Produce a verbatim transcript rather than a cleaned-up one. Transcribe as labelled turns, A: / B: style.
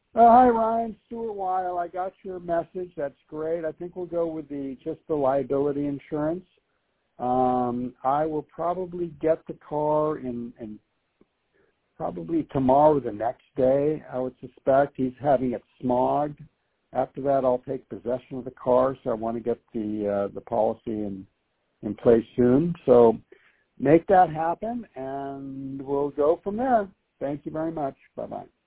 A: Uh, hi, Ryan. Stuart Weil. I got your message. That's great. I think we'll go with the just the liability insurance. Um, I will probably get the car in, in probably tomorrow or the next day, I would suspect. He's having it smogged. After that, I'll take possession of the car, so I want to get the uh, the policy in, in place soon. So make that happen, and we'll go from there. Thank you very much. Bye-bye.